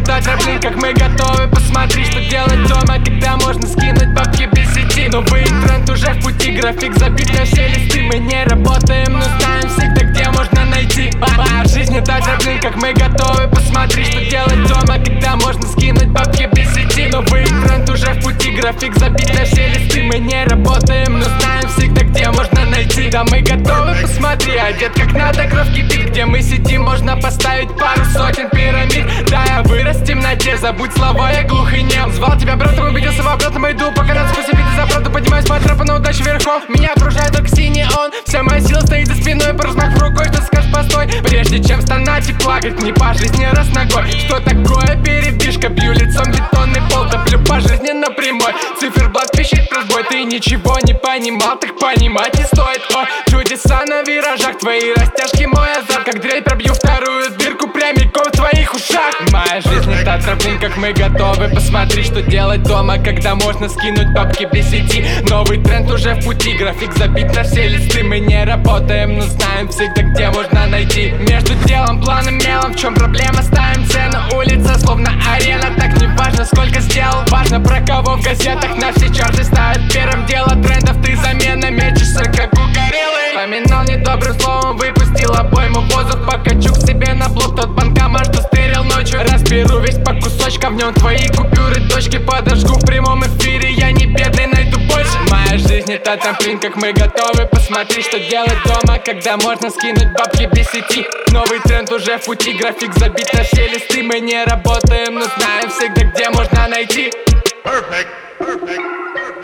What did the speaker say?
та трамплин, как мы готовы. Посмотри, что делать дома, когда можно скинуть бабки без сети. Новый тренд уже в пути, график забит на все листы. Мы не работаем, но знаем всегда, где можно найти. Жизнь это трамплин, как мы готовы. Посмотри, что делать дома, когда можно скинуть бабки без сети. Новый тренд уже в пути, график забит на все листы. Мы не работаем, но знаем всегда, где можно найти. Да, мы готовы, посмотри, одет как надо, кровь кипит. Где мы сидим, можно поставить пару сотен пирамид. Да, я вырос в темноте, забудь слова, я глух и нем. Звал тебя братом, убедился в обратном, иду пока надо сквозь обиды за правду. Поднимаюсь по тропу на удачу верхов. Меня окружает только синий он. Вся моя сила стоит за спиной, по размаху рукой, что скажешь, постой. Прежде чем стонать и плакать, не по жизни раз ногой. Что такое передвижка, бью лицом бетонный пол. Топлю по жизни напрямой, циферблат пищит разбой. Ты ничего не понимал, так понимать не стоит. О, чудеса на виражах, твои растяжки мой азарт. Как дрель пробью вторую дырку прямиком в твоих ушах. Моя жизнь это трамплин, как мы готовы. Посмотри, что делать дома, когда можно скинуть бабки без сети. Новый тренд уже в пути, график забит на все листы. Мы не работаем, но знаем всегда, где можно найти. Между делом, планом, мелом, в чем проблема, ставим цену. Улица словно арена, так не важно, сколько сделал. Важно, про кого в газетах на все чарты ставят первым. Дело трендов, ты замена, мечешься, как угорелый. Поминал недобрым словом, выпустил обойму в воздух. Покачу к себе на блок тот банкомат, что стырил ночью. Разберу весь по кусочкам, в нем твои купюры, точки подожгу в прямом эфире. Я не бедный, найду больше. Моя жизнь это трамплин, как мы готовы. Посмотри, что делать дома, когда можно скинуть бабки без сети. Новый тренд уже в пути, график забит на все листы. Мы не работаем, но знаем всегда, где можно найти. Perfect.